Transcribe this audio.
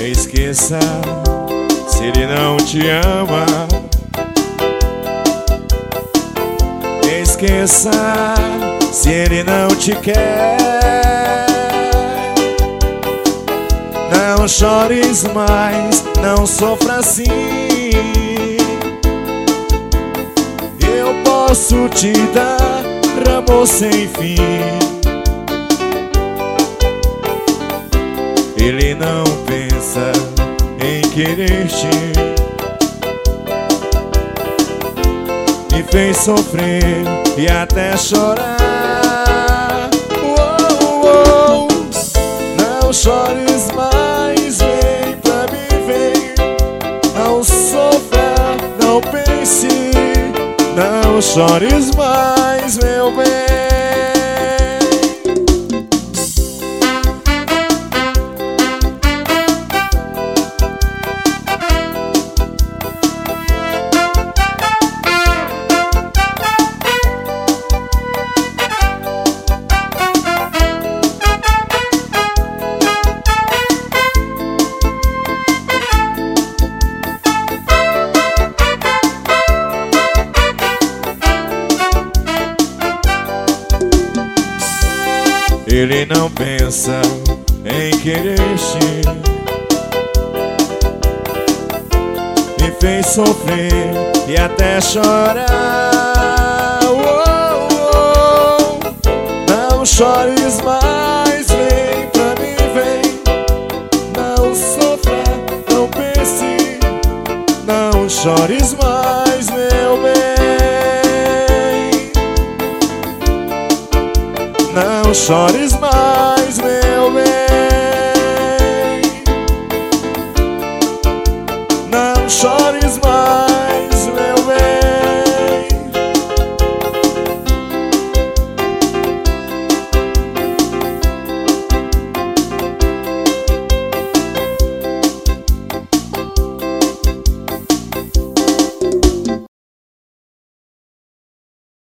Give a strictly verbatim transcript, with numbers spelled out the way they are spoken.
Esqueça se ele não te ama. Esqueça se ele não te quer. Não chores mais, não sofra assim. Eu posso te dar amor sem fim. Ele não pensa em querer-te, me fez sofrer e até chorar. Uou, uou. Não chores mais, vem pra mim, vem. Não sofra, não pense. Não chores mais, meu bem. Ele não pensa em querer-te, me fez sofrer e até chorar. Uou, uou. Não chores mais, vem pra mim, vem. Não sofra, não pense. Não chores mais, meu bem. Não chores mais, meu bem. Não chores mais.